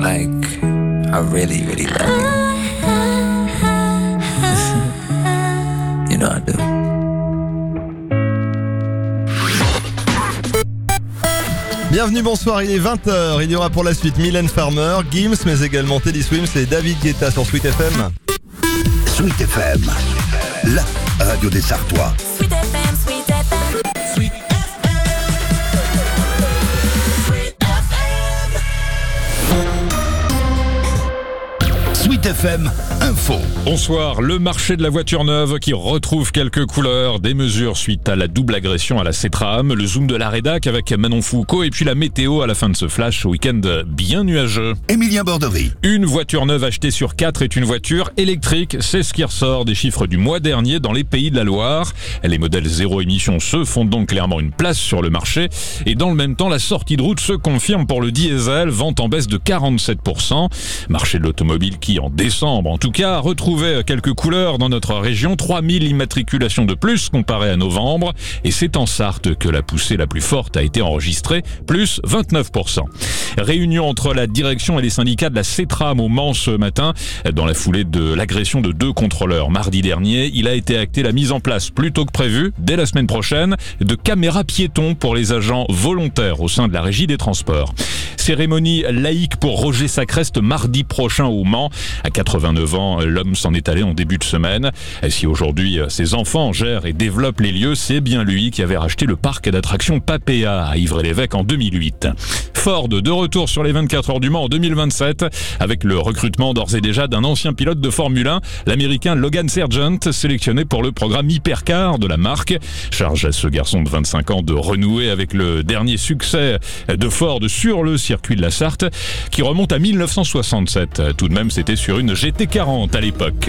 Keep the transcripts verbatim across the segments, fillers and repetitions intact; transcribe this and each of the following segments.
like I really, really love you. You know I do. Bienvenue, bonsoir, il est vingt heures. Il y aura pour la suite Mylène Farmer, Gims, mais également Teddy Swims et David Guetta sur Sweet F M. Sweet F M, la radio des Sartois. Sweet F M, Sweet F M, Sweet F M, Sweet F M Info. Bonsoir, le marché de la voiture neuve qui retrouve quelques couleurs, des mesures suite à la double agression à la Cetram, le zoom de la rédac avec Manon Foucault et puis la météo à la fin de ce flash, week-end bien nuageux. Émilien Borderie. Une voiture neuve achetée sur quatre est une voiture électrique, c'est ce qui ressort des chiffres du mois dernier dans les Pays de la Loire. Les modèles zéro émission se font donc clairement une place sur le marché et dans le même temps la sortie de route se confirme pour le diesel, vente en baisse de quarante-sept pour cent. Marché de l'automobile qui en décembre en tout cas retrouvait quelques couleurs dans notre région, trois mille immatriculations de plus comparé à novembre et c'est en Sarthe que la poussée la plus forte a été enregistrée, plus vingt-neuf pour cent. Réunion entre la direction et les syndicats de la Cetram au Mans ce matin. Dans la foulée de l'agression de deux contrôleurs mardi dernier, il a été acté la mise en place plus tôt que prévu, dès la semaine prochaine, de caméras piétons pour les agents volontaires au sein de la régie des transports. Cérémonie laïque pour Roger Sacrest mardi prochain au Mans. À quatre-vingt-neuf ans, l'homme s'en est allé en début de semaine. Et si aujourd'hui ses enfants gèrent et développent les lieux, c'est bien lui qui avait racheté le parc d'attractions Papéa à Ivry-l'Évêque en deux mille huit. Ford de retour sur les vingt-quatre heures du Mans en deux mille vingt-sept avec le recrutement d'ores et déjà d'un ancien pilote de Formule un, l'américain Logan Sargent, sélectionné pour le programme Hypercar de la marque. Charge à ce garçon de vingt-cinq ans de renouer avec le dernier succès de Ford sur le circuit de la Sarthe qui remonte à mille neuf cent soixante-sept. Tout de même, c'était sur une G T quarante à l'époque.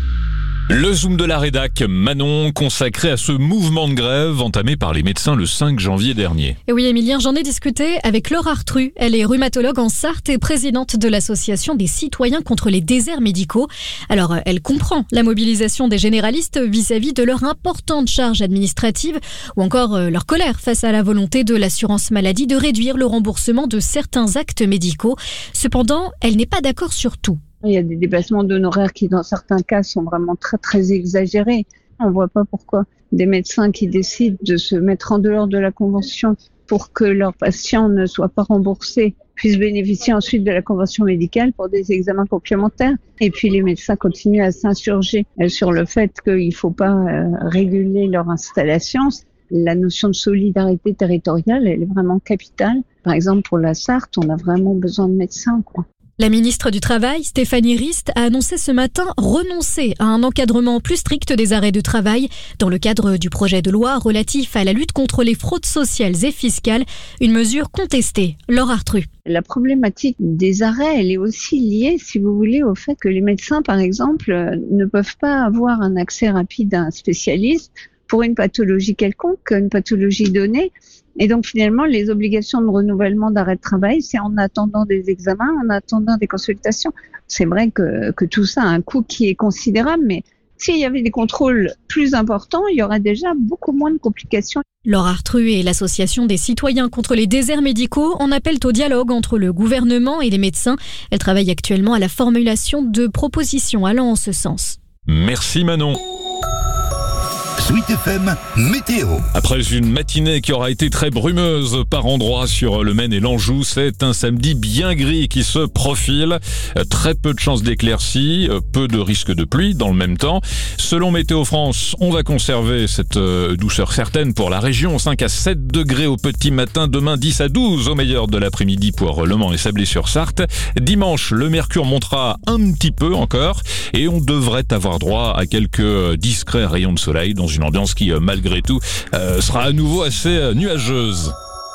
Le Zoom de la rédac, Manon, consacré à ce mouvement de grève entamé par les médecins le cinq janvier dernier. Et oui, Émilien, j'en ai discuté avec Laure Artru. Elle est rhumatologue en Sarthe et présidente de l'association des citoyens contre les déserts médicaux. Alors, elle comprend la mobilisation des généralistes vis-à-vis de leur importante charge administrative ou encore leur colère face à la volonté de l'assurance maladie de réduire le remboursement de certains actes médicaux. Cependant, elle n'est pas d'accord sur tout. Il y a des dépassements d'honoraires qui, dans certains cas, sont vraiment très, très exagérés. On ne voit pas pourquoi des médecins qui décident de se mettre en dehors de la convention pour que leurs patients ne soient pas remboursés puissent bénéficier ensuite de la convention médicale pour des examens complémentaires. Et puis les médecins continuent à s'insurger sur le fait qu'il ne faut pas réguler leur installation. La notion de solidarité territoriale, elle est vraiment capitale. Par exemple, pour la Sarthe, on a vraiment besoin de médecins, quoi. La ministre du Travail, Stéphanie Rist, a annoncé ce matin renoncer à un encadrement plus strict des arrêts de travail dans le cadre du projet de loi relatif à la lutte contre les fraudes sociales et fiscales, une mesure contestée. Laure Artru. La problématique des arrêts, elle est aussi liée, si vous voulez, au fait que les médecins, par exemple, ne peuvent pas avoir un accès rapide à un spécialiste pour une pathologie quelconque, une pathologie donnée. Et donc finalement, les obligations de renouvellement d'arrêt de travail, c'est en attendant des examens, en attendant des consultations. C'est vrai que, que tout ça a un coût qui est considérable, mais s'il y avait des contrôles plus importants, il y aurait déjà beaucoup moins de complications. Laure Artru et l'association des citoyens contre les déserts médicaux en appellent au dialogue entre le gouvernement et les médecins. Elle travaille actuellement à la formulation de propositions allant en ce sens. Merci Manon. Sweet F M Météo. Après une matinée qui aura été très brumeuse par endroits sur le Maine et l'Anjou, c'est un samedi bien gris qui se profile. Très peu de chances d'éclaircies, peu de risques de pluie dans le même temps. Selon Météo France, on va conserver cette douceur certaine pour la région. cinq à sept degrés au petit matin, demain dix à douze au meilleur de l'après-midi pour Le Mans et Sablé-sur-Sarthe. Dimanche, le mercure montera un petit peu encore et on devrait avoir droit à quelques discrets rayons de soleil dans une ambiance qui, malgré tout, euh, sera à nouveau assez euh, nuageuse.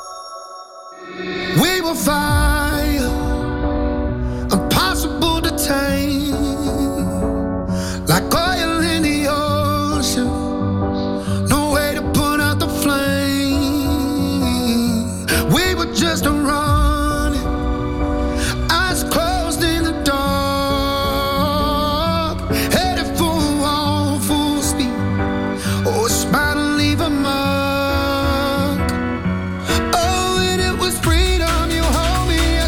We will find impossible to tame, like oil in the ocean, no way to put out the flame. We were just running, eyes closed in the dark, headed for a wall full speed. Oh, it's about to leave a mark. Oh, and it was freedom you hold me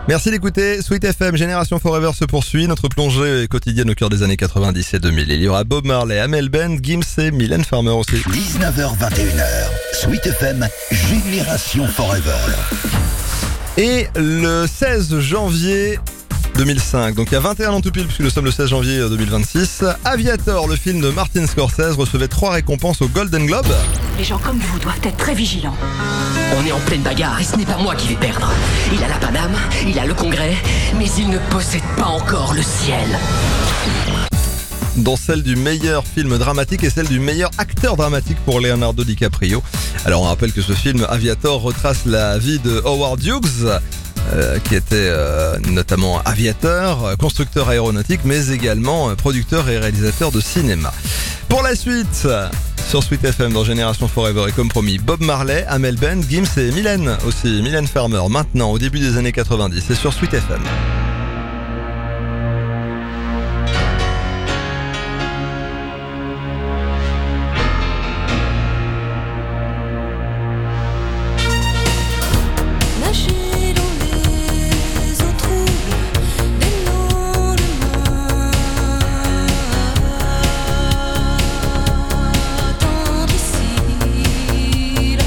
Merci d'écouter Sweet F M. Génération Forever se poursuit. Notre plongée quotidienne au cœur des années quatre-vingt-dix et deux mille. Il y aura Bob Marley, Amel Bent, Gims et Mylène Farmer aussi. dix-neuf heures vingt et une heures. Sweet F M, Génération Forever. Et le seize janvier deux mille cinq, donc il y a vingt et un ans tout pile puisque nous sommes le seize janvier deux mille vingt-six, Aviator, le film de Martin Scorsese, recevait trois récompenses au Golden Globe. Les gens comme vous doivent être très vigilants. On est en pleine bagarre et ce n'est pas moi qui vais perdre. Il a la Paname, il a le Congrès, mais il ne possède pas encore le ciel. Dont celle du meilleur film dramatique et celle du meilleur acteur dramatique pour Leonardo DiCaprio. Alors on rappelle que ce film Aviator retrace la vie de Howard Hughes, euh, qui était euh, notamment aviateur, constructeur aéronautique, mais également euh, producteur et réalisateur de cinéma. Pour la suite, sur Sweet F M dans Génération Forever et comme promis, Bob Marley, Amel Bent, Gims et Mylène aussi, Mylène Farmer, maintenant au début des années quatre-vingt-dix, c'est sur Sweet F M.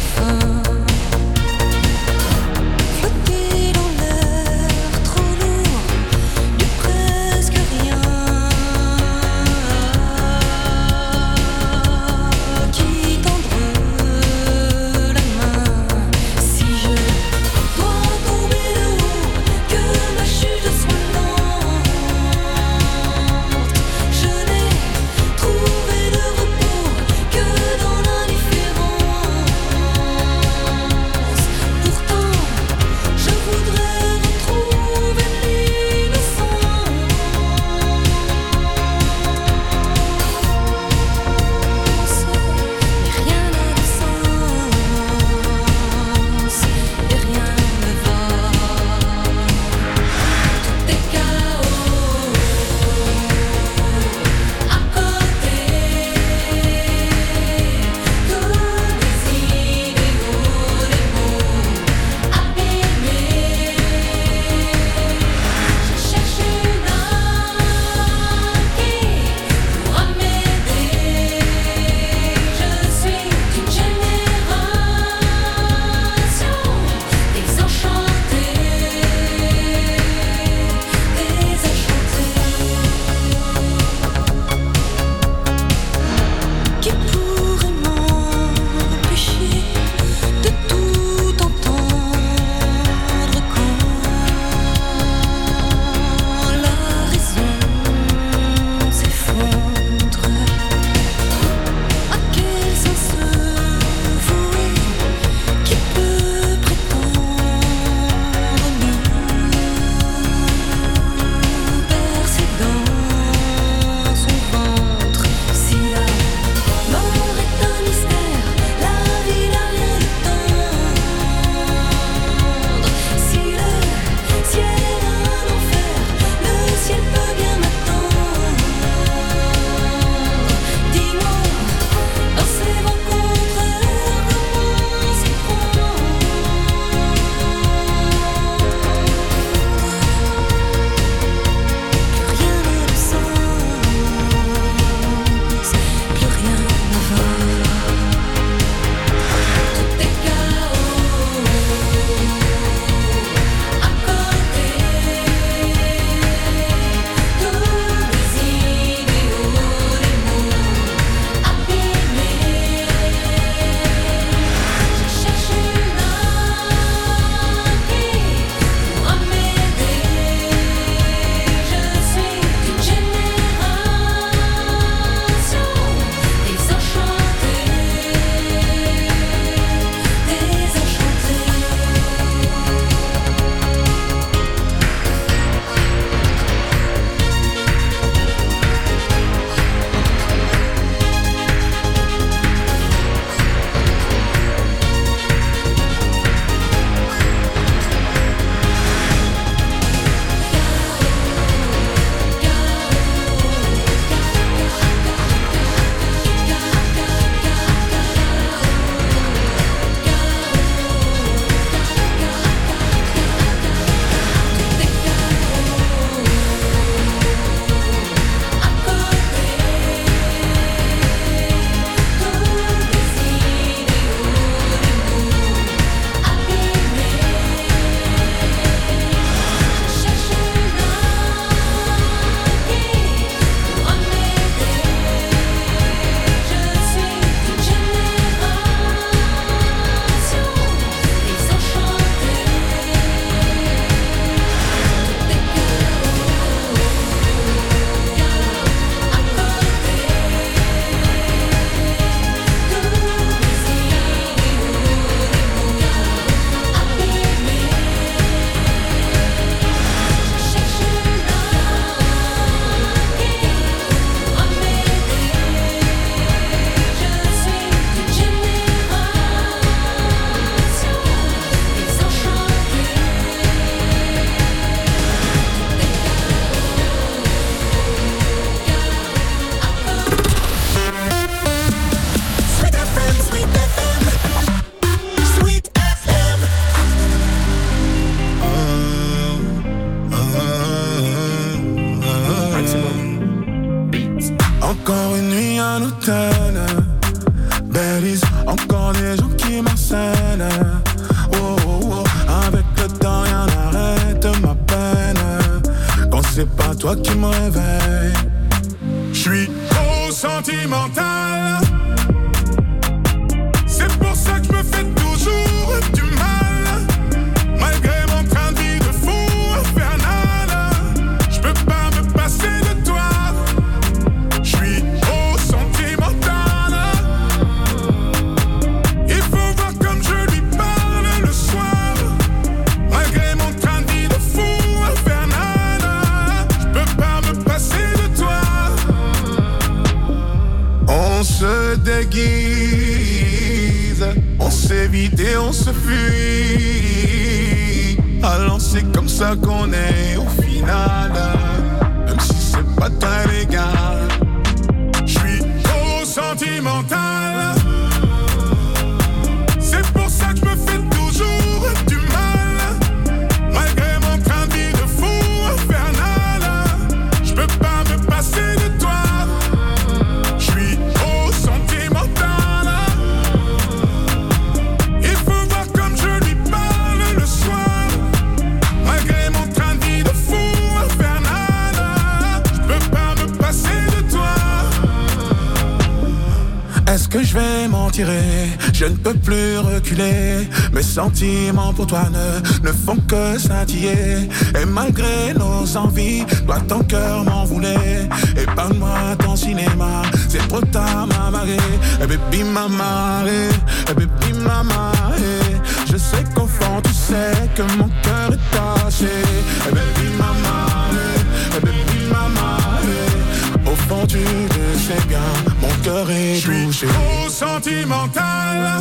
Flotter dans l'air trop lourd. une nuit à l'hôtel. Belize, encore des gens qui m'harcèlent. Oh, oh, oh, avec le temps rien n'arrête ma peine. Quand c'est pas toi qui me réveille, j'suis trop sentimental. C'est pour ça que je me fais toujours du mal. Malgré mon train de vie de fou infernal, je peux pas me passer de toi. Je suis trop sentimental. Il faut voir comme je lui parle le soir. Malgré mon train de vie de fou infernal, je peux pas me passer de toi. On se déguise, on s'évite et on se fuit. Alors c'est comme ça qu'on est au final, même si c'est pas très légal. J'suis trop sentimental. C'est pour ça que je me fais toujours du mal. Malgré mon train de vie de fou infernal, je peux pas me passer de toi. J'suis trop sentimental. Il faut voir comme je lui parle le soir. Malgré mon train de vie de fou infernal, je peux pas me passer de toi. Est-ce que je vais m'en tirer? Je ne peux plus reculer. Mes sentiments pour toi ne, ne font que scintiller. Et malgré nos envies, toi ton cœur m'en voulait. Épargne-moi ton cinéma, c'est trop tard ma marée. Et baby mama, et baby mama, je sais qu'au fond tu sais que mon cœur est taché. Et baby mama, et baby mama, au fond tu le sais bien, mon cœur est touché. Je suis trop sentimental.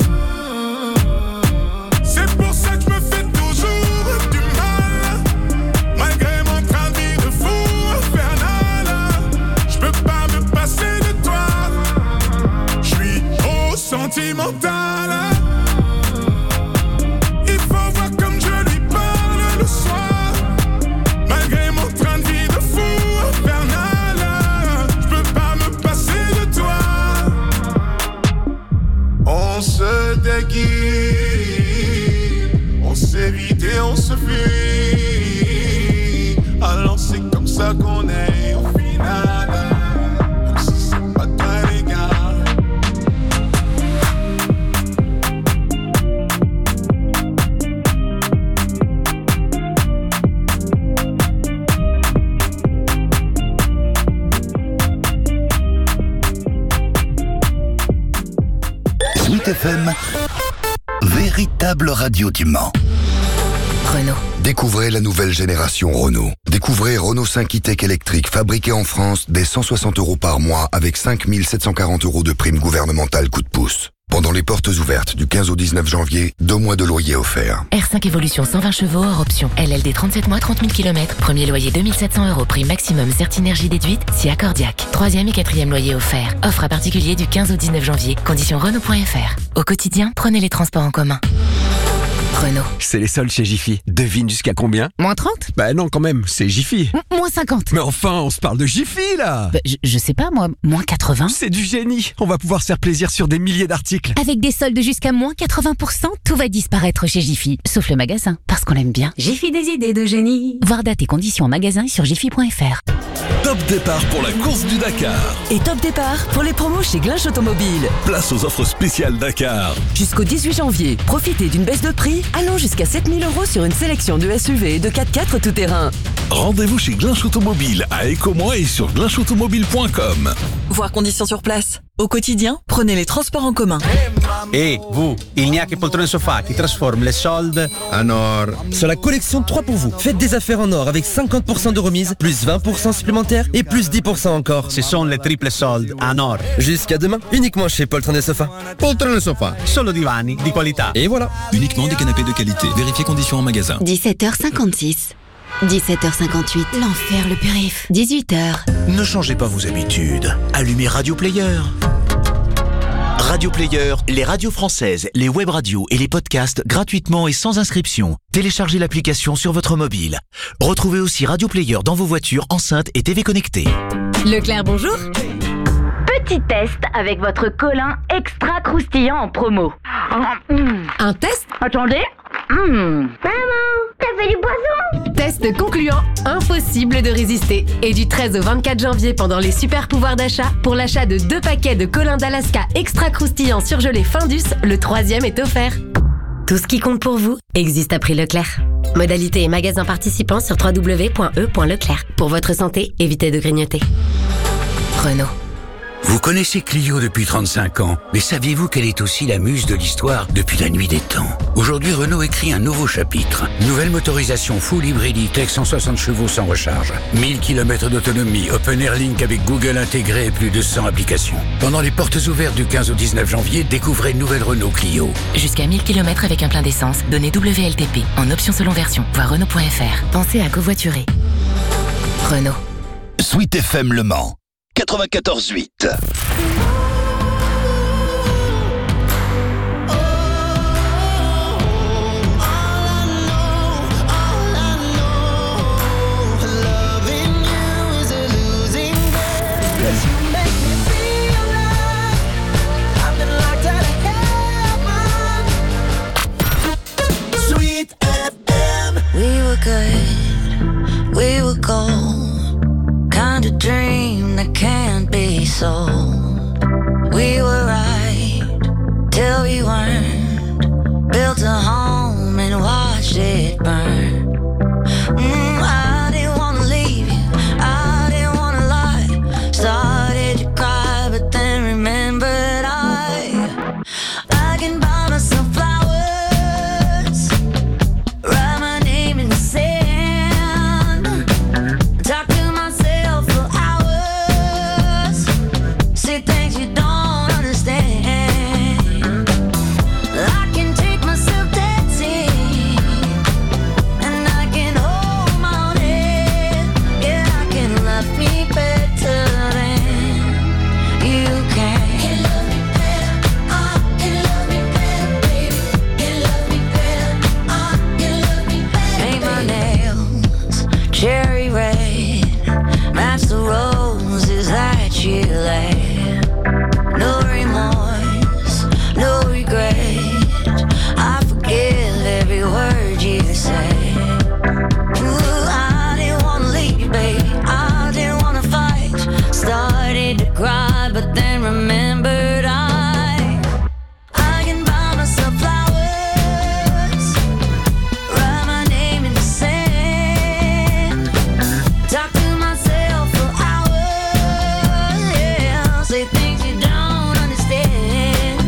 C'est pour ça que je me fais toujours du mal. Malgré mon train de vie de fou infernal, je peux pas me passer de toi. Je suis trop sentimental. Il faut voir comme je lui parle le soir. Malgré mon train de vie de fou infernal, je peux pas me passer de toi. On se déguise, on s'évite et on se fuit. Alors c'est comme ça qu'on est au final, même si c'est pas très légal. Sweet F M, véritable radio du Mans. Renault. Découvrez la nouvelle génération Renault. Découvrez Renault cinq e-Tech électrique fabriqué en France dès cent soixante euros par mois avec cinq mille sept cent quarante euros de prime gouvernementale coup de pouce. Pendant les portes ouvertes du quinze au dix-neuf janvier, deux mois de loyer offerts. R cinq Evolution cent vingt chevaux hors option. L L D trente-sept mois, trente mille kilomètres. Premier loyer deux mille sept cents euros. Prix maximum Certinergie déduite si accordiaque. Troisième et quatrième loyer offert. Offre à particulier du quinze au dix-neuf janvier. Conditions Renault point F R. Au quotidien, prenez les transports en commun. Renault. C'est les soldes chez Jiffy. Devine jusqu'à combien? Moins trente? Bah non, quand même, c'est Jiffy. M- moins cinquante. Mais enfin, on se parle de Jiffy, là. Bah, je, je sais pas, moi, moins quatre-vingts. C'est du génie. On va pouvoir se faire plaisir sur des milliers d'articles. Avec des soldes jusqu'à moins quatre-vingts pour cent, tout va disparaître chez Jiffy. Sauf le magasin, parce qu'on l'aime bien. Jiffy, des idées de génie. Voir date et conditions en magasin sur jiffy point F R. Top départ pour la course du Dakar. Et top départ pour les promos chez Glinch Automobile. Place aux offres spéciales Dakar. Jusqu'au dix-huit janvier, profitez d'une baisse de prix allant jusqu'à sept mille euros sur une sélection de S U V et de quatre-quatre tout-terrain. Rendez-vous chez Glinch Automobile à Écomois et sur glinch automobile point com. Voir conditions sur place. Au quotidien, prenez les transports en commun. Et vous, il n'y a que Poltrone Sofa qui transforme les soldes en or. Sur la collection trois pour vous, faites des affaires en or avec cinquante pour cent de remise, plus vingt pour cent supplémentaires et plus dix pour cent encore. Ce sont les triples soldes en or. Jusqu'à demain, uniquement chez Poltrone Sofa. Poltrone Sofa, solo divani di qualità. Et voilà. Uniquement des canapés de qualité. Vérifiez conditions en magasin. dix-sept heures cinquante-six. dix-sept heures cinquante-huit. L'enfer, le périph. dix-huit heures. Ne changez pas vos habitudes. Allumez Radio Player. Radio Player, les radios françaises, les web radios et les podcasts gratuitement et sans inscription. Téléchargez l'application sur votre mobile. Retrouvez aussi Radio Player dans vos voitures, enceintes et T V connectées. Leclerc, bonjour. Petit test avec votre colin extra croustillant en promo. Un test? Attendez. Mmh. Maman, t'as fait du poisson? Test concluant, impossible de résister. Et du treize au vingt-quatre janvier, pendant les super pouvoirs d'achat, pour l'achat de deux paquets de colin d'Alaska extra croustillant surgelé Findus, le troisième est offert. Tout ce qui compte pour vous existe à prix Leclerc. Modalité et magasins participants sur w w w point e point leclerc. Pour votre santé, évitez de grignoter. Renault. Vous connaissez Clio depuis trente-cinq ans, mais saviez-vous qu'elle est aussi la muse de l'histoire depuis la nuit des temps? Aujourd'hui, Renault écrit un nouveau chapitre. Nouvelle motorisation full hybride E-Tech cent soixante chevaux sans recharge. mille kilomètres d'autonomie, Open Air Link avec Google intégré et plus de cent applications. Pendant les portes ouvertes du quinze au dix-neuf janvier, découvrez une nouvelle Renault Clio. Jusqu'à mille kilomètres avec un plein d'essence. Donnez W L T P en option selon version. Voir Renault point F R. Pensez à covoiturer. Renault. Sweet F M Le Mans quatre-vingt-quatorze huit. Sweet F M. We were good, we were gold. Kind of dream that can't be sold. We were right till we weren't. Built a home and watched it burn. Mm, I didn't wanna leave you, I didn't wanna lie. Started to cry, but then remembered I I can buy myself flowers, write my name in the sand, talk to myself for hours, say things you don't understand. I can take myself dancing, and I can hold my own head. Yeah, I can love me better than you can. Can love me better, I can love me better, baby. Can love me better, I can love me better. Paint my nails cherry red, match the roses that you laid. No remorse, no regret. I forgive every word you say. Ooh, I didn't wanna leave you, babe. I didn't wanna fight. Started to cry, but then remembered I I can buy myself flowers, write my name in the sand, talk to myself for hours, yeah, say things you don't understand.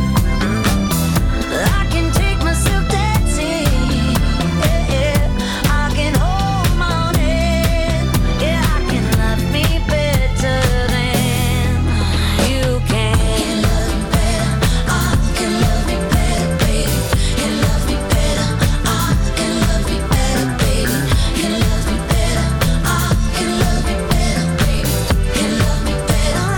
I can take myself dancing, yeah, yeah. I can hold my own head, yeah, I can love me better than you can. Can love me better, I can love me better, baby. Can love me better, I can love me better, baby. Can love me better, I can love me better, baby. Can love me better,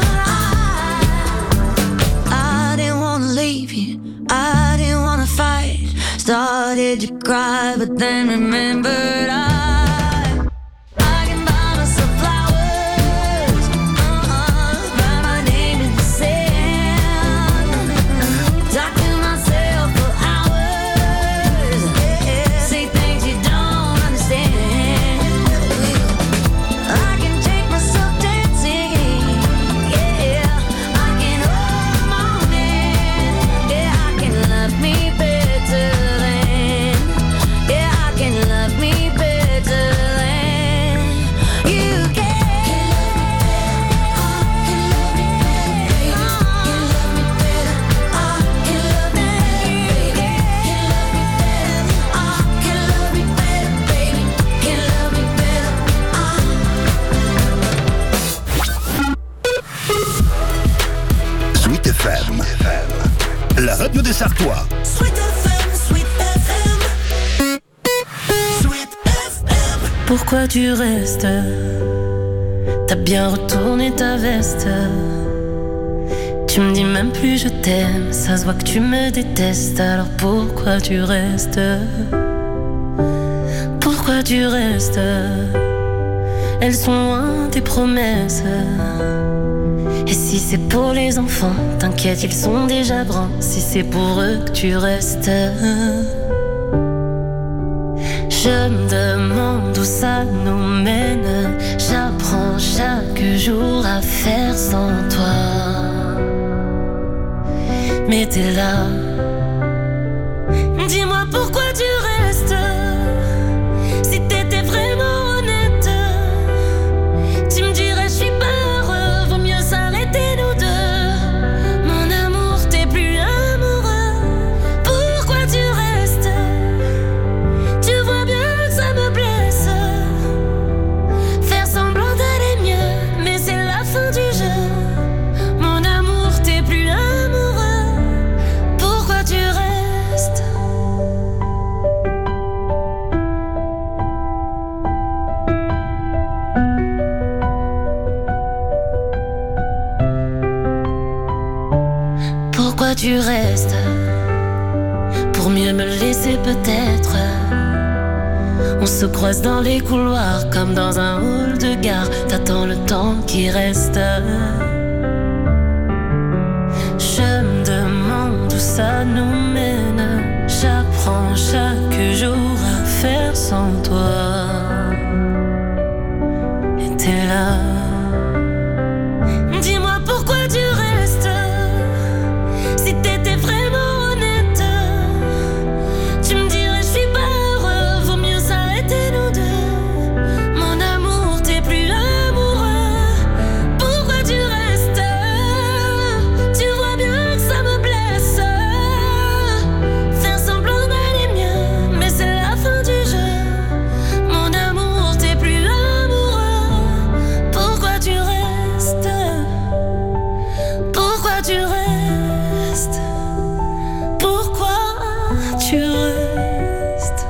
I I didn't wanna leave you, I didn't wanna fight. Started to cry, but then remembered I I can buy myself flowers, uh-uh, write my name in the sand, talk to myself for hours, yeah, say things you don't understand. I can take myself dancing, yeah, I can hold my own hand, yeah, I can love me better than, yeah, I can love me better than you can. Can love me better, can love me better, I can love me better, I can love me better, baby. Can love me better, Sweet F M, la radio des Sartois. Sweet F M, Sweet F M, Sweet F M. Pourquoi tu restes? T'as bien retourné ta veste. Tu me dis même plus je t'aime. Ça se voit que tu me détestes. Alors pourquoi tu restes? Pourquoi tu restes? Elles sont loin tes promesses. Et si Si c'est pour les enfants, t'inquiète, ils sont déjà grands. Si c'est pour eux que tu restes, je me demande où ça nous mène. J'apprends chaque jour à faire sans toi. Mais t'es là. Dis-moi pourquoi tu restes. Si t'étais vraiment honnête, tu me dirais je suis pas heureux, vaut mieux s'arrêter nous deux. Mon amour, t'es plus amoureux. Pourquoi tu restes? Tu vois bien que ça me blesse. Faire semblant d'aller mieux, mais c'est la fin du jeu. Mon amour, t'es plus amoureux. Pourquoi tu restes? Pourquoi tu restes? Pour mieux me laisser peut-être. On se croise dans les couloirs comme dans un hall de gare. T'attends le temps qui reste. Je me demande où ça nous mène. J'apprends chaque jour à faire sans toi. Et t'es là. Dis-moi pourquoi tu restes. Si t'étais vraiment honnête, tu me dirais je suis pas heureux, vaut mieux s'arrêter nous deux. Mon amour, t'es plus amoureux. Pourquoi tu restes? Tu vois bien que ça me blesse. Faire semblant d'aller mieux, mais c'est la fin du jeu. Mon amour, t'es plus amoureux. Pourquoi tu restes? Pourquoi tu restes? Pourquoi tu restes?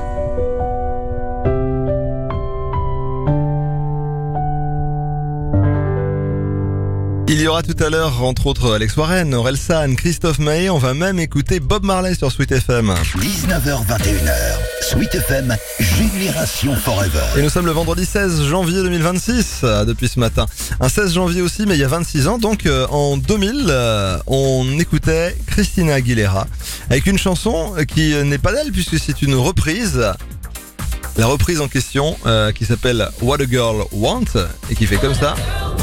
Il y aura tout à l'heure, entre autres, Alex Warren, Orelsan, Christophe Maé. On va même écouter Bob Marley sur Sweet F M. dix-neuf heures vingt et une heures. Sweet F M, Génération Forever. Et nous sommes le vendredi seize janvier deux mille vingt-six, euh, depuis ce matin. Un seize janvier aussi, mais il y a vingt-six ans. Donc euh, en deux mille, euh, on écoutait Christina Aguilera avec une chanson qui n'est pas d'elle puisque c'est une reprise. La reprise en question euh, qui s'appelle What a Girl Want et qui fait comme ça.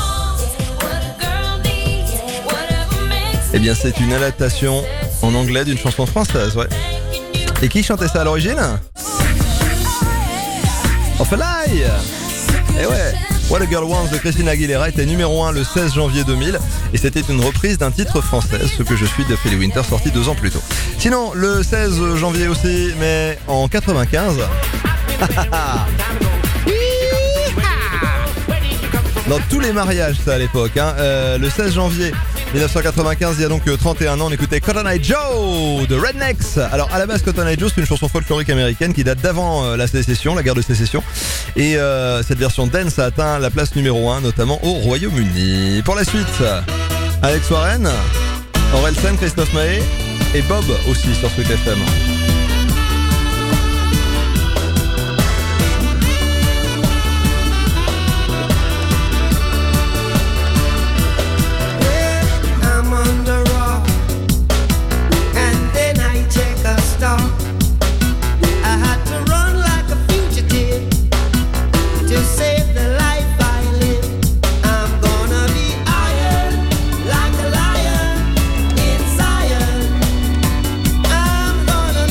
Eh bien c'est une adaptation en anglais d'une chanson française, ouais. Et qui chantait ça à l'origine? Offaly. Eh ouais, What a Girl Wants de Christina Aguilera était numéro un le seize janvier deux mille et c'était une reprise d'un titre français, Ce que je suis de Philly Winter, sorti deux ans plus tôt. Sinon, le seize janvier aussi, mais en quatre-vingt-quinze... Dans tous les mariages, ça à l'époque, hein. euh, le seize janvier dix-neuf cent quatre-vingt-quinze, il y a donc trente et un ans, on écoutait Cotton Eye Joe de Rednecks. Alors à la base, Cotton Eye Joe, c'est une chanson folklorique américaine qui date d'avant euh, la sécession, la guerre de sécession. Et euh, cette version dance a atteint la place numéro un, notamment au Royaume-Uni. Pour la suite, Alex Warren, Orelsan, Christophe Maé et Bob aussi sur Sweet F M. Like a lion inside. I'm gonna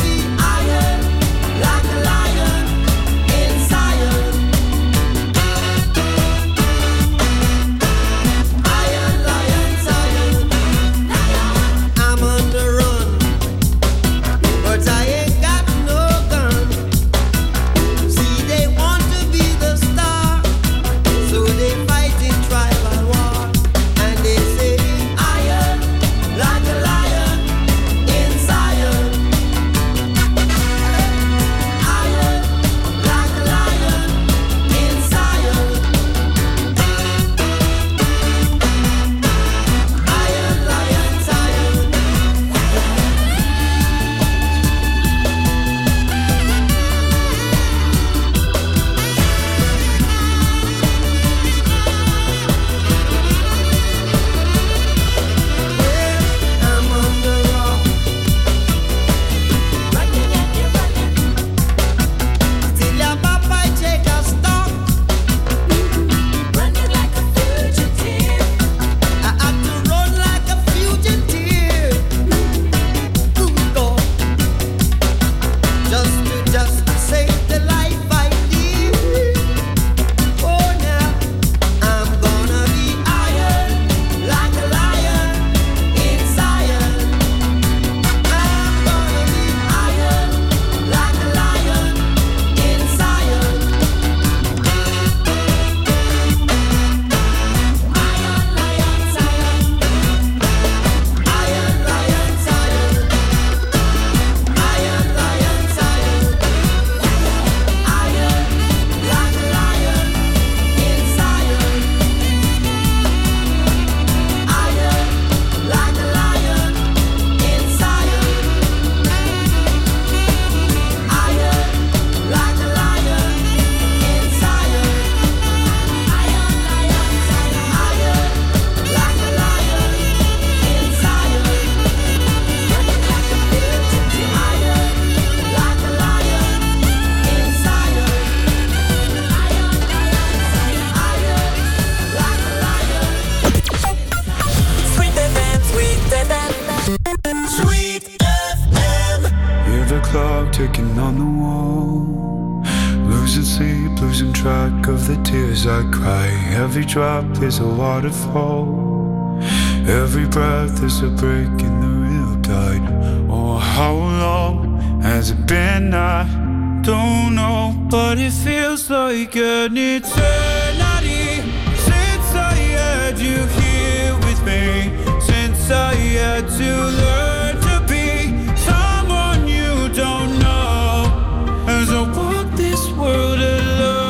Sweet F M. Hear the clock ticking on the wall. Losing sleep, losing track of the tears I cry. Every drop is a waterfall. Every breath is a break in the real tide. Oh, how long has it been? I don't know, but it feels like an eternity since I had you here with me. Since I had to learn to be someone you don't know, as I walk this world alone.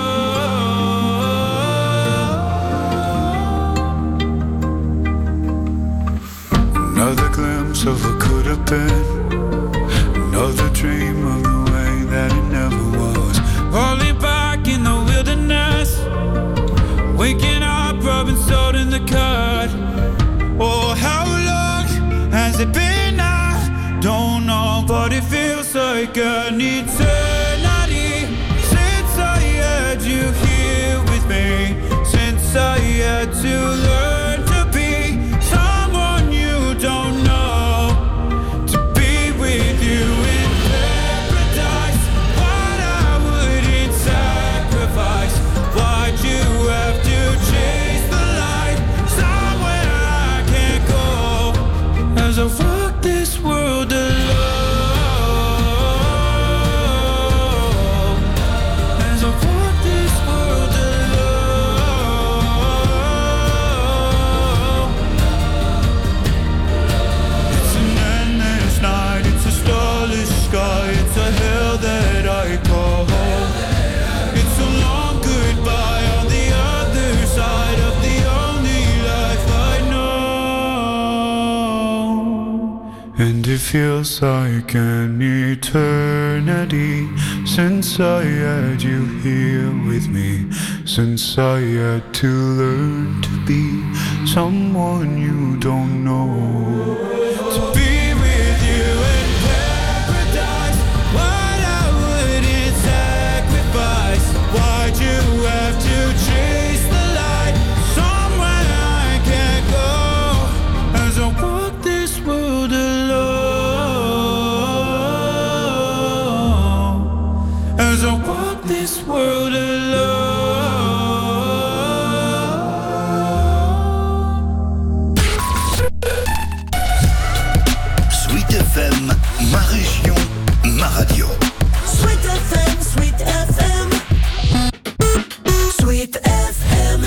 Another glimpse of what could have been, another dream of the way that it never was. Falling back in the wilderness, waking up, rubbing salt in the cut. Oh, how long has it been? I don't know, but it feels like an eternity since I had you here with me. Since I had to learn to be someone you don't know, to be with you in paradise. What I wouldn't sacrifice. Why'd you have to chase the light somewhere I can't go, as I walk this world alone? As I walk this world alone. It's an endless night, it's a starless sky, it's a hell that I call home. It's a long goodbye on the other side of the only life I know. And it feels like an eternity since I had you here with me. Since I had to learn to be someone you don't know, to be with you in paradise. What I wouldn't sacrifice. Why'd you have to chase the light somewhere I can't go, as I walk this world alone. As I walk this world alone. Sweet F M, ma région, ma radio. Sweet F M, Sweet F M, Sweet F M.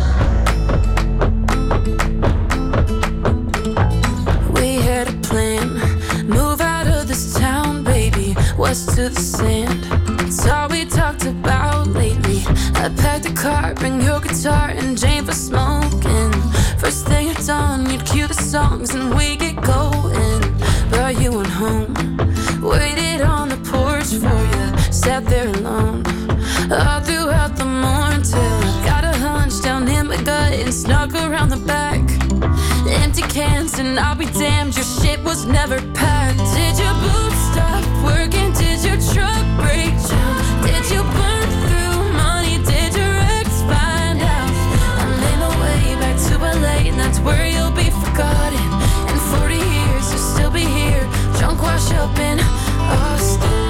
We had a plan, move out of this town, baby, west to the sand. It's all we talked about lately. I packed a car, bring your guitar and Jane for smoking. First thing it's on, you'd cue the songs and we get going. Brought you on home, waited on the porch for you, sat there alone all throughout the morning till I got a hunch down in my gut and snuck around the back. Empty cans and I'll be damned, your shit was never packed. Did your boots stop working? Did your truck break down? Did you burn through money? Did your ex find out? I made my way back to L A and that's where you'll be forgotten. In forty years you'll still be here, drunk wash up in Austin.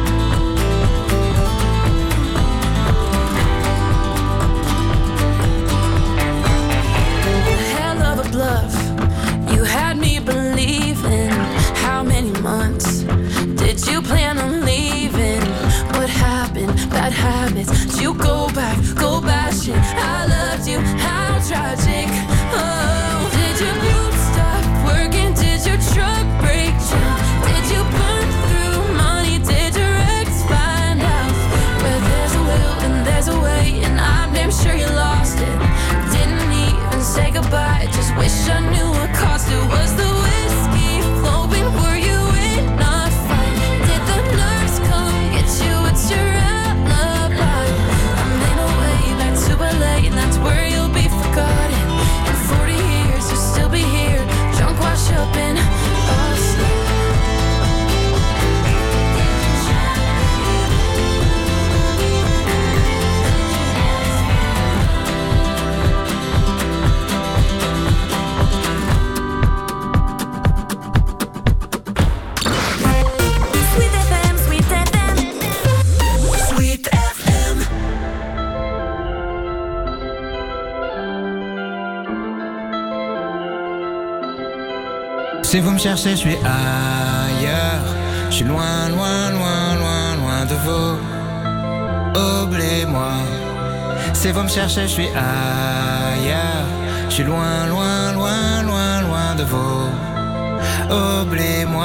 Hell of a bluff, you had me believing. How many months did you plan on leaving? What happened? Bad habits. Did you go back, go bashing? I loved you, how tragic. Oh, did your boots stop working? Did your truck break down? Did you burn through money? Did your ex find out? Where there's a will and there's a way, and I'm damn sure you lost it. Didn't even say goodbye, just wish I knew what cost it. Was the whiskey flowing? Were you enough Si vous me cherchez, je suis ailleurs. Je suis loin, loin, loin, loin, loin de vous. Oubliez-moi. Si vous me cherchez, je suis ailleurs. Je suis loin, loin, loin, loin, loin de vous. Oubliez-moi.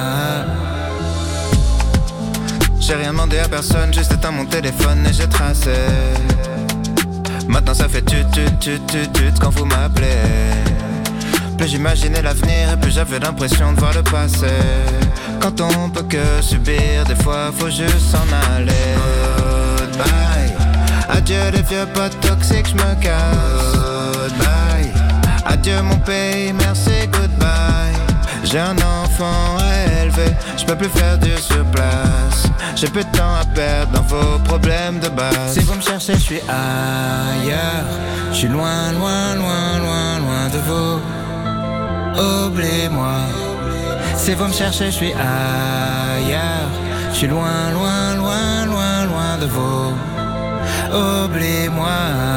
J'ai rien demandé à personne, juste éteint mon téléphone et j'ai tracé. Maintenant ça fait tut tut tut tut tut quand vous m'appelez. Plus j'imaginais l'avenir et plus j'avais l'impression de voir le passé. Quand on peut que subir, des fois faut juste s'en aller. Goodbye. Adieu les vieux potes toxiques, j'me casse. Goodbye. Adieu mon pays, merci, goodbye. J'ai un enfant à élever, j'peux plus faire du sur place. J'ai peu de temps à perdre dans vos problèmes de base. Si vous me cherchez, je suis ailleurs. Je suis loin, loin, loin, loin, loin de vous. Oubliez-moi. Si vous me cherchez, je suis ailleurs. Je suis loin, loin, loin, loin, loin de vous. Oubliez-moi.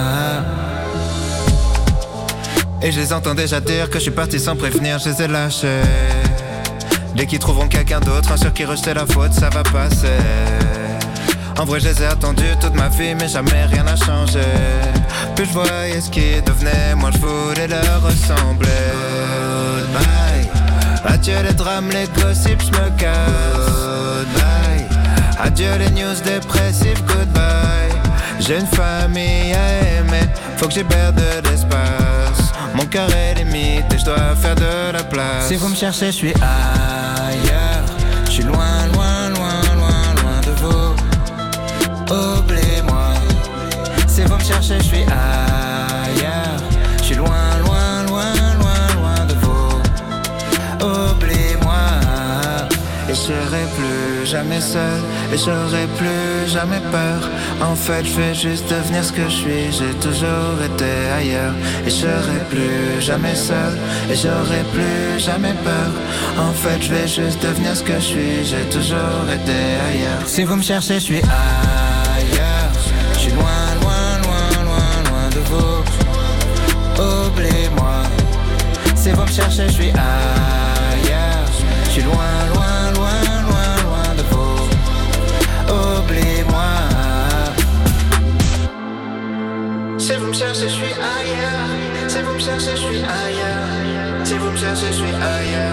Et je les entends déjà dire que je suis parti sans prévenir, je les ai lâchés. Dès qu'ils trouveront quelqu'un d'autre, un sur qui rejeter la faute, ça va passer. En vrai je les ai attendus toute ma vie, mais jamais rien n'a changé. Plus je voyais ce qui devenait, moi je voulais leur ressembler. Goodbye. Adieu les drames, les gossips, je me casse. Goodbye. Adieu les news dépressives, goodbye. J'ai une famille à aimer, faut que j'hiberne de l'espace. Mon cœur est limite et je dois faire de la place. Si vous me cherchez, je suis ailleurs. Je suis loin, loin, loin, loin, loin de vous. Oubliez-moi. Si vous me cherchez, je suis ailleurs. Je suis loin, loin, loin, loin, loin de vous. Oubliez-moi. Et je serai plus jamais seul. Et j'aurai plus jamais peur. En fait je vais juste devenir ce que je suis. J'ai toujours été ailleurs. Et je serai plus jamais seul. Et j'aurai plus jamais peur. En fait je vais juste devenir ce que je suis. J'ai toujours été ailleurs. Si vous me cherchez je suis ailleurs. Je suis loin, loin, loin, loin, loin de vous. Oubliez-moi. Si vous me cherchez je suis ailleurs. Je suis loin, loin, loin, loin, loin de vous. Oubliez-moi. Si vous me cherchez, je suis ailleurs. Si vous me cherchez, je suis ailleurs. Si vous me cherchez, je suis ailleurs.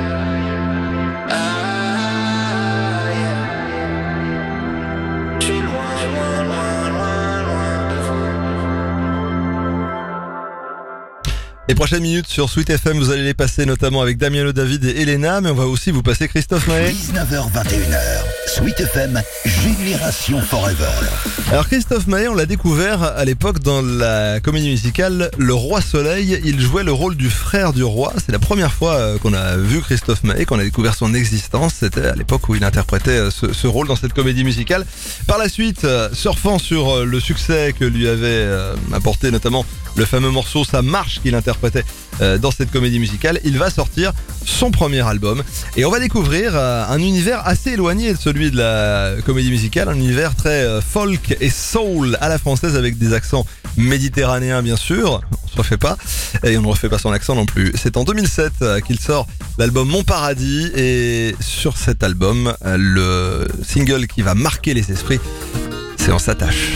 Ah, yeah. Je suis loin, loin, loin, loin, loin de vous. Les prochaines minutes sur Sweet F M, vous allez les passer notamment avec Damiano David et Elena, mais on va aussi vous passer Christophe Maé. dix-neuf heures vingt et une heures, Sweet F M, Génération Forever. Alors Christophe Maé, on l'a découvert à l'époque dans la comédie musicale Le Roi Soleil. Il jouait le rôle du frère du roi. C'est la première fois qu'on a vu Christophe Maé, qu'on a découvert son existence. C'était à l'époque où il interprétait ce, ce rôle dans cette comédie musicale. Par la suite, surfant sur le succès que lui avait apporté notamment le fameux morceau Ça marche qu'il interprétait dans cette comédie musicale, il va sortir son premier album et on va découvrir un univers assez éloigné de celui de la comédie musicale, un univers très folk et soul à la française avec des accents méditerranéens bien sûr, on se refait pas et on ne refait pas son accent non plus. C'est en deux mille sept qu'il sort l'album Mon Paradis et sur cet album, le single qui va marquer les esprits, c'est On s'attache.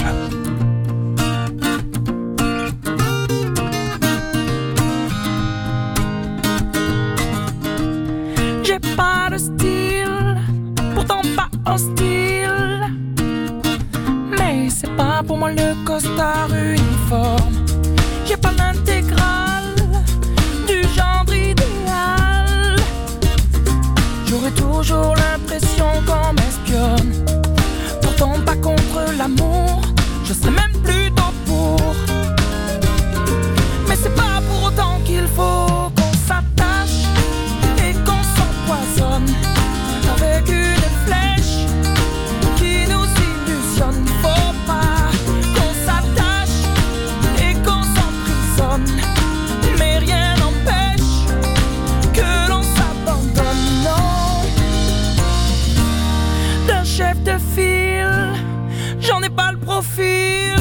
Pas de style, pourtant pas hostile. Mais c'est pas pour moi le costard uniforme. J'ai pas l'intégrale du genre idéal. J'aurais toujours l'impression qu'on m'espionne. Pourtant pas contre l'amour, je serais même plutôt pour. Mais c'est pas pour autant qu'il faut qu'on s'attache et qu'on s'empoisonne avec une flèche qui nous illusionne. Faut pas qu'on s'attache et qu'on s'emprisonne, mais rien n'empêche que l'on s'abandonne. Non, d'un chef de file, j'en ai pas le profil.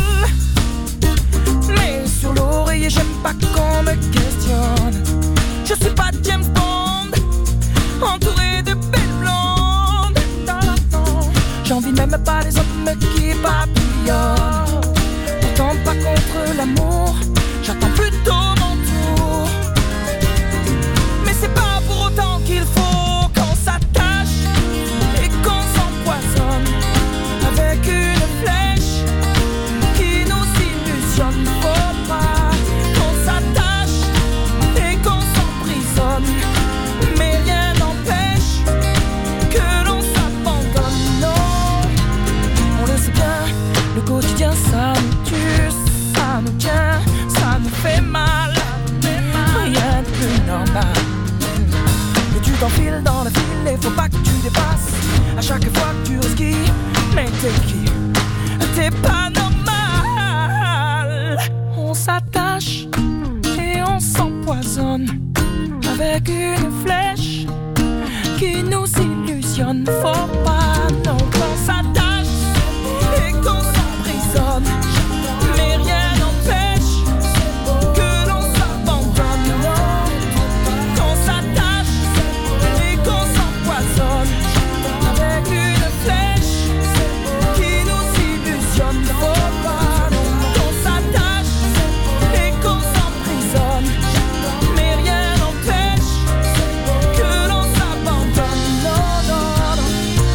t'enfiles dans le fil et faut pas que tu dépasses. À chaque fois que tu resquilles, mais t'es qui? T'es pas normal. On s'attache et on s'empoisonne avec une flèche qui nous illusionne. Faut pas non qu'on s'attache et qu'on s'emprisonne, mais rien n'empêche que l'on s'abandonne. Qu'on s'attache et qu'on s'empoisonne avec une flèche qui nous illusionne. Faut pas qu'on s'attache et qu'on s'emprisonne, mais rien n'empêche que l'on s'abandonne. Non, non, non.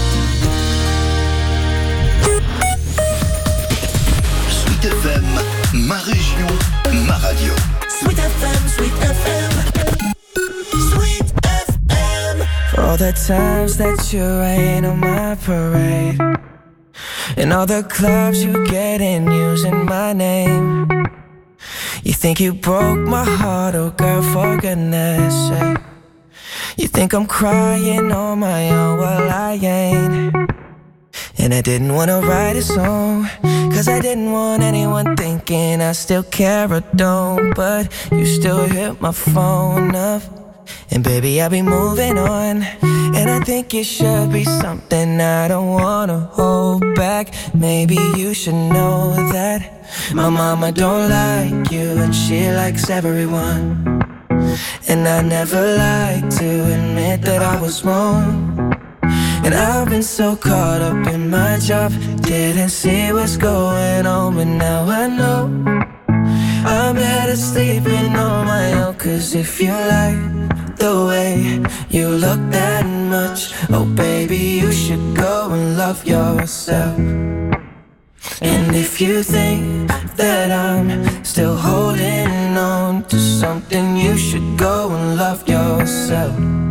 Sweet F M, ma région, ma radio. Sweet F M, Sweet F M, Sweet F M. For all the times that you rain on my parade, and all the clubs you get in using my name. You think you broke my heart, oh girl, for goodness sake. You think I'm crying on my own, well I ain't. And I didn't wanna write a song, cause I didn't want anyone thinking I still care or don't. But you still hit my phone up, and baby I'll be moving on. And I think it should be something I don't wanna hold back. Maybe you should know that my mama don't like you and she likes everyone. And I never like to admit that I was wrong. And I've been so caught up in my job, didn't see what's going on, but now I know I'm better sleeping on my own. Cause if you like the way you look that much, oh baby, you should go and love yourself. And if you think that I'm still holding on to something, you should go and love yourself.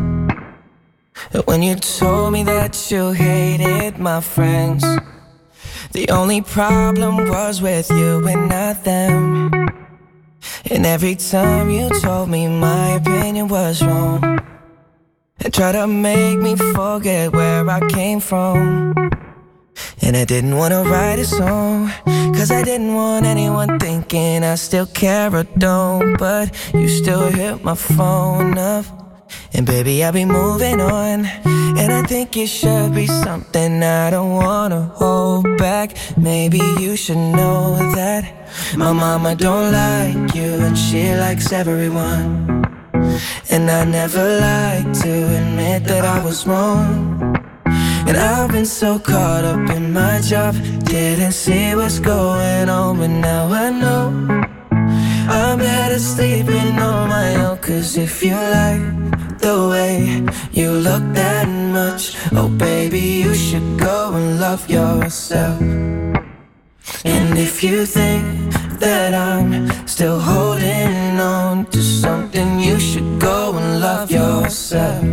When you told me that you hated my friends, the only problem was with you and not them. And every time you told me my opinion was wrong, and tried to make me forget where I came from. And I didn't wanna write a song, cause I didn't want anyone thinking I still care or don't. But you still hit my phone up, and baby I'll be moving on. And I think it should be something I don't wanna hold back. Maybe you should know that my mama don't like you and she likes everyone. And I never like to admit that I was wrong. And I've been so caught up in my job, didn't see what's going on, but now I know I'm better sleeping on my own. Cause if you like the way you look that much, oh baby, you should go and love yourself. And if you think that I'm still holding on to something, you should go and love yourself.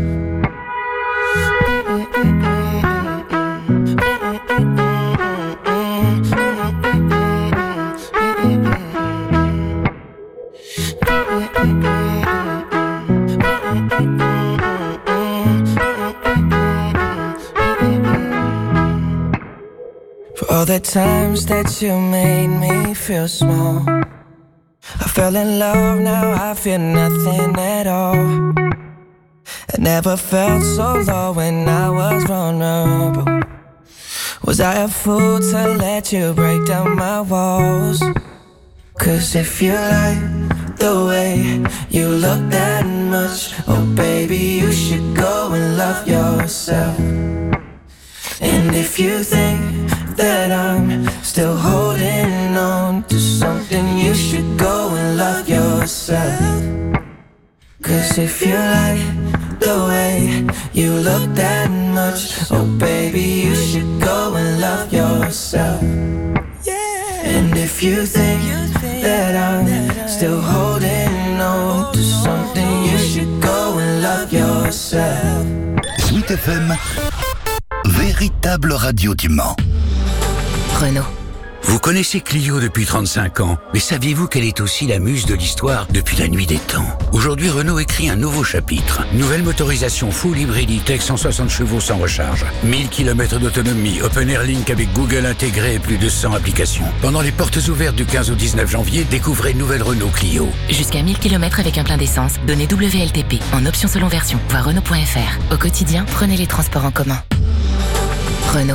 For all the times that you made me feel small, I fell in love, now I feel nothing at all. I never felt so low when I was vulnerable. Was I a fool to let you break down my walls? Cause if you like the way you look that much, oh baby, you should go and love yourself. And if you think that I'm still holding on to something, you should go and love yourself. Cause if you like the way you look that much, oh baby, you should go and love yourself. And if you think that I'm still holding on to something, you should go and love yourself. Sweet F M, véritable radio du Mans. Renault. Vous connaissez Clio depuis trente-cinq ans, mais saviez-vous qu'elle est aussi la muse de l'histoire depuis la nuit des temps? Aujourd'hui, Renault écrit un nouveau chapitre. Nouvelle motorisation full hybride e-tech cent soixante chevaux sans recharge. mille kilomètres d'autonomie, Open Air Link avec Google intégré et plus de cent applications. Pendant les portes ouvertes du quinze au dix-neuf janvier, découvrez nouvelle Renault Clio. Jusqu'à mille kilomètres avec un plein d'essence, donnez W L T P en option selon version. Voir Renault point F R. Au quotidien, prenez les transports en commun. Renault.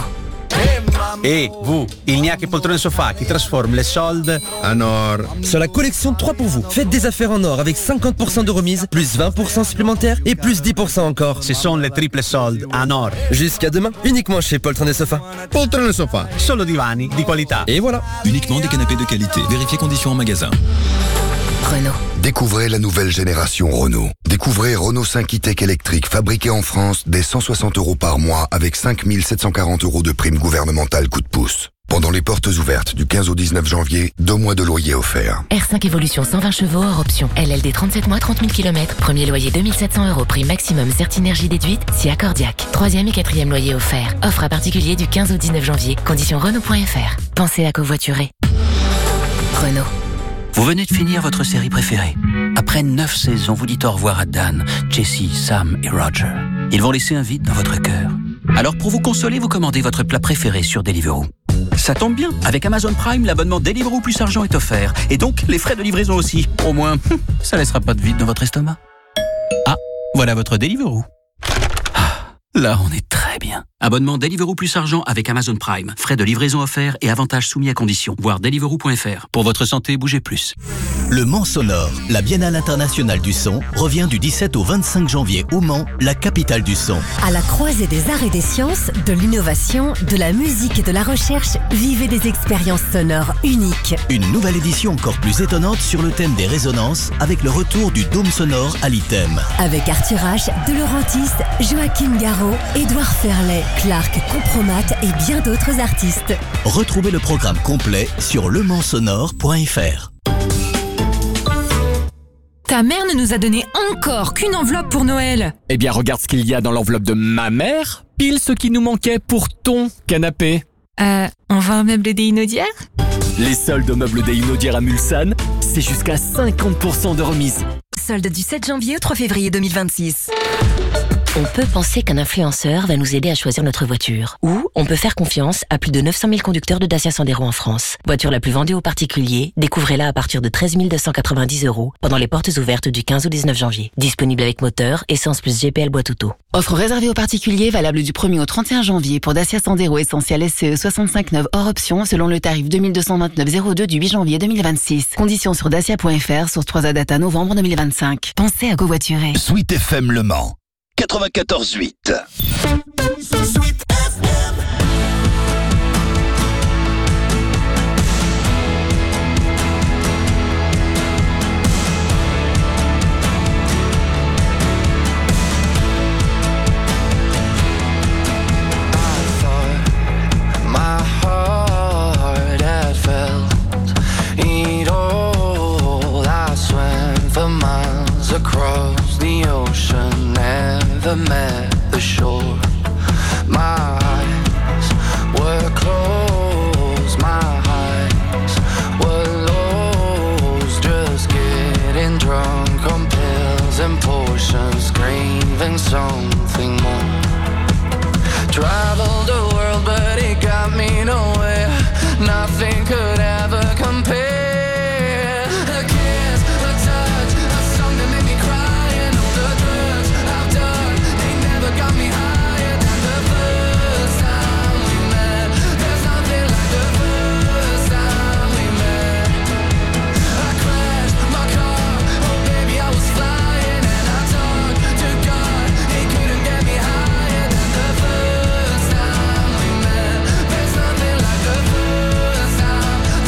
Et vous, il n'y a que Poltrone Sofa qui transforme les soldes en or. Sur la collection trois pour vous, faites des affaires en or avec cinquante pour cent de remise, plus vingt pour cent supplémentaires et plus dix pour cent encore. Ce sont les triples soldes en or. Jusqu'à demain, uniquement chez Poltrone Sofa. Poltrone Sofa, solo divani di qualità. Et voilà. Uniquement des canapés de qualité. Vérifiez conditions en magasin. Renault. Découvrez la nouvelle génération Renault. Découvrez Renault cinq e-tech électrique fabriqué en France dès cent soixante euros par mois avec cinq mille sept cent quarante euros de prime gouvernementale coup de pouce. Pendant les portes ouvertes du quinze au dix-neuf janvier, deux mois de loyer offerts. R cinq Evolution cent vingt chevaux hors option. L L D trente-sept mois, trente mille kilomètres. Premier loyer deux mille sept cents euros. Prix maximum Certinergie déduite si accordiaque. Troisième et quatrième loyer offert. Offre à particulier du quinze au dix-neuf janvier. Conditions Renault point F R. Pensez à covoiturer. Renault. Vous venez de finir votre série préférée. Après neuf saisons, vous dites au revoir à Dan, Jessie, Sam et Roger. Ils vont laisser un vide dans votre cœur. Alors pour vous consoler, vous commandez votre plat préféré sur Deliveroo. Ça tombe bien, avec Amazon Prime, l'abonnement Deliveroo plus argent est offert. Et donc, les frais de livraison aussi. Au moins, ça laissera pas de vide dans votre estomac. Ah, voilà votre Deliveroo. Ah, là, on est très bien. Abonnement Deliveroo plus argent avec Amazon Prime. Frais de livraison offerts et avantages soumis à conditions. Voir Deliveroo point F R. Pour votre santé, bougez plus. Le Mans Sonore, la Biennale internationale du son, revient du dix-sept au vingt-cinq janvier au Mans, la capitale du son. À la croisée des arts et des sciences, de l'innovation, de la musique et de la recherche, vivez des expériences sonores uniques. Une nouvelle édition encore plus étonnante sur le thème des résonances avec le retour du Dôme sonore à l'Item. Avec Arthur H, De Laurentiis, Joachim Garraud, Édouard Ferlet, Clark Compromat et bien d'autres artistes. Retrouvez le programme complet sur le mans sonore point F R. Ta mère ne nous a donné encore qu'une enveloppe pour Noël. Eh bien, regarde ce qu'il y a dans l'enveloppe de ma mère. Pile ce qui nous manquait pour ton canapé. Euh, on va un meuble des Inaudières ? Les soldes meubles des Inaudières à Mulsanne, c'est jusqu'à cinquante pour cent de remise. Solde du sept janvier au trois février deux mille vingt-six. On peut penser qu'un influenceur va nous aider à choisir notre voiture. Ou on peut faire confiance à plus de neuf cent mille conducteurs de Dacia Sandero en France. Voiture la plus vendue aux particuliers, découvrez-la à partir de treize mille deux cent quatre-vingt-dix euros pendant les portes ouvertes du quinze au dix-neuf janvier. Disponible avec moteur, essence plus G P L boîte auto. Offre réservée aux particuliers valable du premier au trente et un janvier pour Dacia Sandero Essentiel S C E soixante-cinq neuf hors option selon le tarif deux mille deux cent vingt-neuf zéro deux du huit janvier deux mille vingt-six. Conditions sur dacia point F R, source trois A data novembre deux mille vingt-cinq. Pensez à covoiturer. Sweet F M Le Mans quatre-vingt-quatorze huit. Sweet F M. My heart had felt it all. I swam for miles across the ocean, never met the shore. My eyes were closed, my eyes were lost, just getting drunk on pills and potions, craving something more. Traveled the world, but it got me nowhere. Nothing could ever compare. A kiss, a touch, a song that made me cry, and all the drugs I've done, they never got me higher than the first time we met. There's nothing like the first time we met. I crashed my car, oh baby I was flying, and I talked to God, he couldn't get me higher than the first time we met. There's nothing like the first time,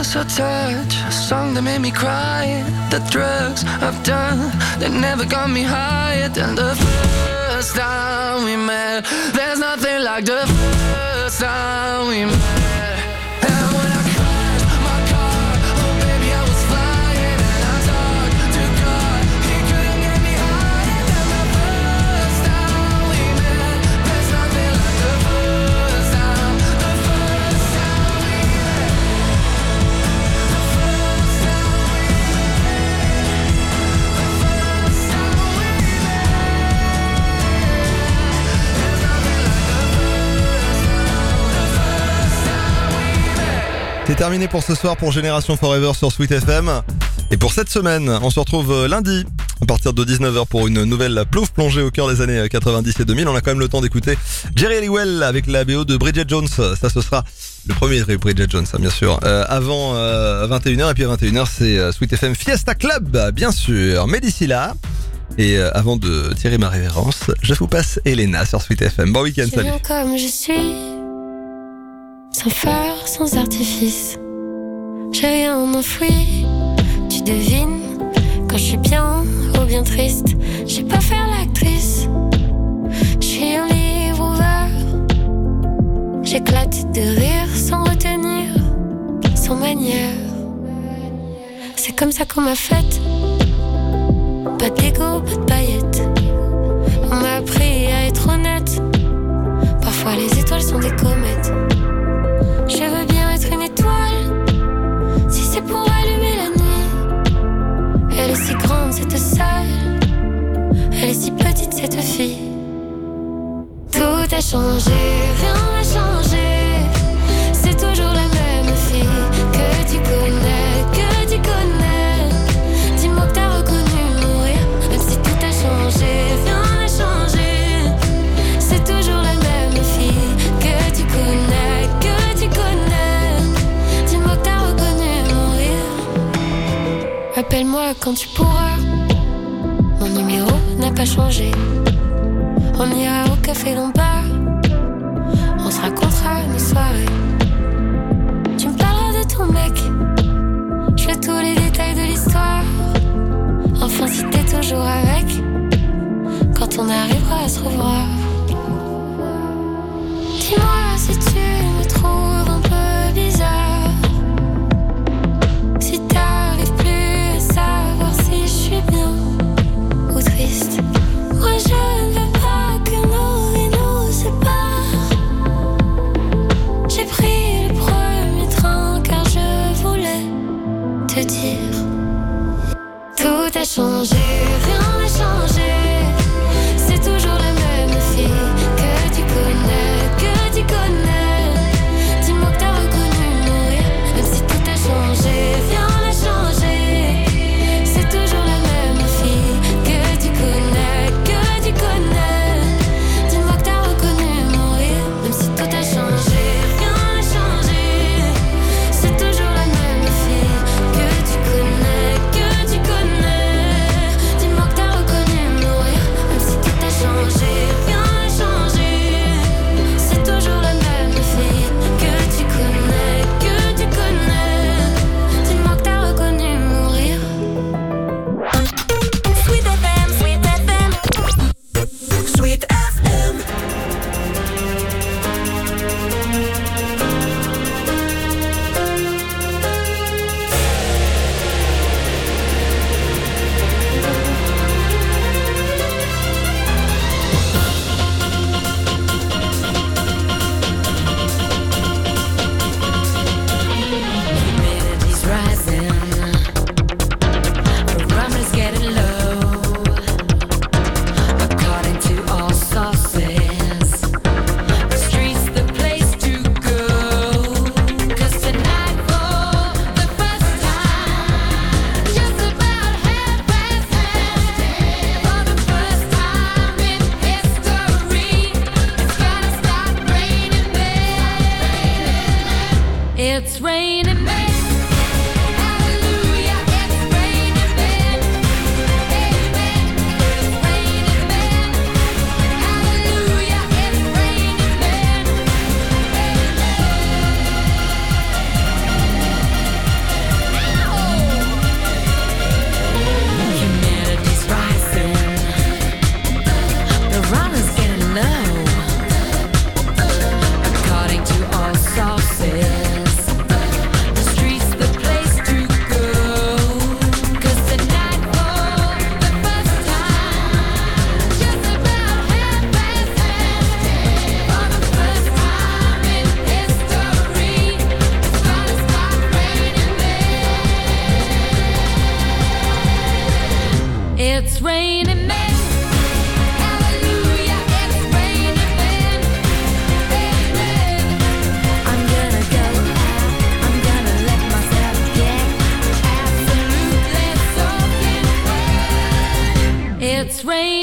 lost your touch, a song that made me cry. The drugs I've done, they never got me higher than the first time we met. There's nothing like the first time we met. And when I crashed my car, oh baby I was flying. And I talked to God, he couldn't get me higher than the first time we met. There's nothing like the first time, the first time we met. The first time we met. The first time we C'est terminé pour ce soir pour Génération Forever sur Sweet F M. Et pour cette semaine, on se retrouve lundi à partir de dix-neuf heures pour une nouvelle plouf plongée au cœur des années quatre-vingt-dix et deux mille. On a quand même le temps d'écouter Jerry Halliwell avec la B O de Bridget Jones. Ça, ce sera le premier de Bridget Jones, hein, bien sûr. Euh, avant euh, vingt et une heures, et puis à vingt et une heures, c'est euh, Sweet F M Fiesta Club, bien sûr. Mais d'ici là, et euh, avant de tirer ma révérence, je vous passe Elena sur Sweet F M. Bon week-end, Je salut. viens comme je suis, sans phare, sans artifice. J'ai rien enfoui, tu devines quand je suis bien ou bien triste. Je sais pas faire l'actrice, je suis un livre ouvert. J'éclate de rire sans retenir, sans manière. C'est comme ça qu'on m'a faite. Pas d'ego, pas de paillettes. On m'a appris à être honnête. Parfois les étoiles sont des comètes. Je veux bien être une étoile, si c'est pour allumer la nuit. Elle est si grande cette salle, elle est si petite cette fille. Tout a changé, rien n'a changé. C'est toujours la même fille que tu connais, que tu connais. Dis-moi que t'as reconnu mon rire, même si tout a changé, rien n'a changé. C'est toujours la même fille que tu connais, que tu connais. Dis-moi que t'as reconnu mon rire. Appelle-moi quand tu pourras, mon numéro n'a pas changé. On ira au café Lombard, on se racontera nos soirées. Tu me parleras de ton mec, je veux tous les détails de l'histoire. Enfin si t'es toujours avec, quand on arrivera à se revoir. Dis-moi si tu me trouves un peu bizarre, si t'arrives plus à savoir si je suis bien ou triste. Moi je ne veux pas que nos vies nous séparent. J'ai pris le premier train car je voulais te dire. Tout a changé, rien n'a changé. C'est toujours la même fille que tu connais, que tu connais. Dis-moi que t'as reconnu mon rire, même si tout a changé, rien n'a changé. C'est toujours la même fille que tu connais, que tu connais. Dis-moi que t'as reconnu mon rire, même si tout a changé, rien n'a changé. C'est toujours la même fille que tu connais, que tu connais. Dis-moi que t'as reconnu mon rire, même si tout a changé, rien n'a changé. C'est toujours la même fille que tu connais, que tu connais. Dis-moi que t'as reconnu mon rire. Sweet F M, Sweet F M, Sweet F M. Humidity's rising, barometer's getting low. According to all sources, the street's the place to go. 'Cause tonight for the first time, just about half past half, for the first time in history, it's gonna start raining men. It's raining men. Hallelujah, it's raining men. Amen, it's raining men. Hallelujah, it's raining men. rain.